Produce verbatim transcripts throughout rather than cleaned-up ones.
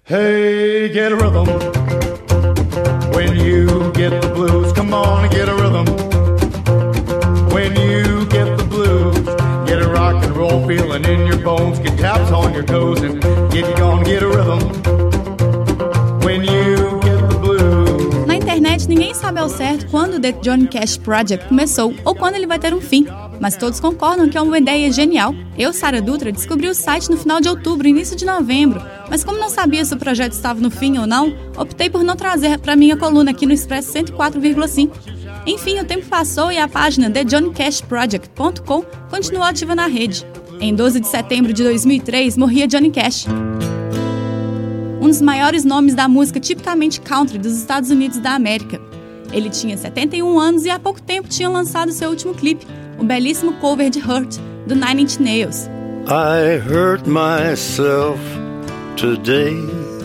Hey, get a rhythm. When you get the blues, come on and get a rhythm. When you get the blues, get a rock and roll feeling in your bones. Get taps on your toes and get you gonna get a rhythm. When you get the blues. Na internet, ninguém sabe ao certo quando o The Johnny Cash Project começou ou quando ele vai ter um fim, mas todos concordam que é uma ideia genial. Eu, Sara Dutra, descobri o site no final de outubro, início de novembro, mas como não sabia se o projeto estava no fim ou não, optei por não trazer para minha coluna aqui no Expresso cento e quatro vírgula cinco. Enfim, o tempo passou e a página the johnny cash project ponto com continuou ativa na rede. Em doze de setembro de dois mil e três, morria Johnny Cash, um dos maiores nomes da música tipicamente country dos Estados Unidos da América. Ele tinha setenta e um anos e há pouco tempo tinha lançado seu último clipe, o belíssimo cover de Hurt, do Nine Inch Nails. I hurt myself today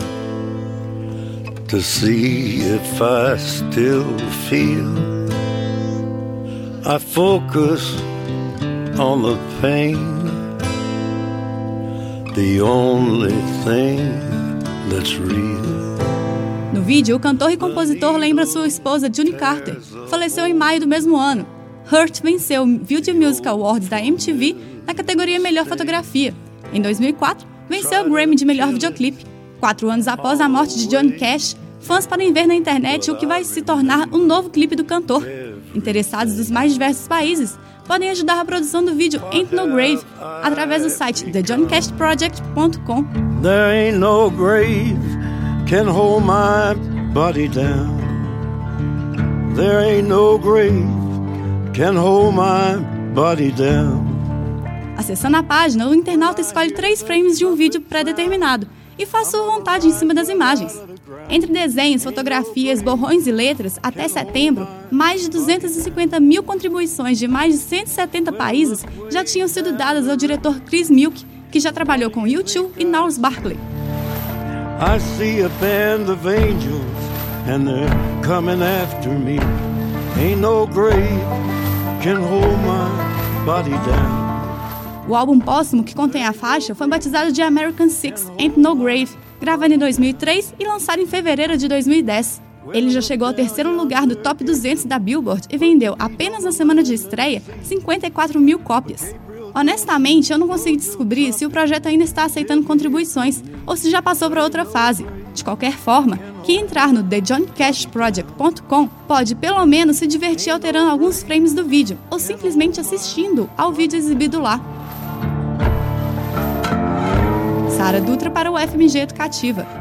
to see if I still feel. I focus on the pain, the only thing that's real. No vídeo, o cantor e compositor lembra sua esposa June Carter, faleceu em maio do mesmo ano. Hurt venceu o Video Music Awards da M T V na categoria Melhor Fotografia. Em dois mil e quatro, venceu o Grammy de Melhor Videoclipe. Quatro anos após a morte de Johnny Cash, fãs podem ver na internet o que vai se tornar um novo clipe do cantor. Interessados dos mais diversos países podem ajudar a produção do vídeo Ain't No Grave através do site the johnny cash project ponto com. There ain't no grave can hold my body down. There ain't no grave can hold my body down. Acessando a página, o internauta escolhe três frames de um vídeo pré-determinado e faz sua vontade em cima das imagens. Entre desenhos, fotografias, borrões e letras, até setembro, mais de duzentas e cinquenta mil contribuições de mais de cento e setenta países já tinham sido dadas ao diretor Chris Milk, que já trabalhou com U dois e Gnarls Barkley. I see a band of angels and they're coming after me. Ain't no grave can hold my body down. O álbum póstumo que contém a faixa foi batizado de American Six, Ain't No Grave, gravado em dois mil e três e lançado em fevereiro de dois mil e dez. Ele já chegou ao terceiro lugar do Top duzentos da Billboard e vendeu, apenas na semana de estreia, cinquenta e quatro mil cópias. Honestamente, eu não consegui descobrir se o projeto ainda está aceitando contribuições ou se já passou para outra fase. De qualquer forma, quem entrar no the johnny cash project ponto com pode pelo menos se divertir alterando alguns frames do vídeo ou simplesmente assistindo ao vídeo exibido lá. Sara Dutra para o F M G Educativa.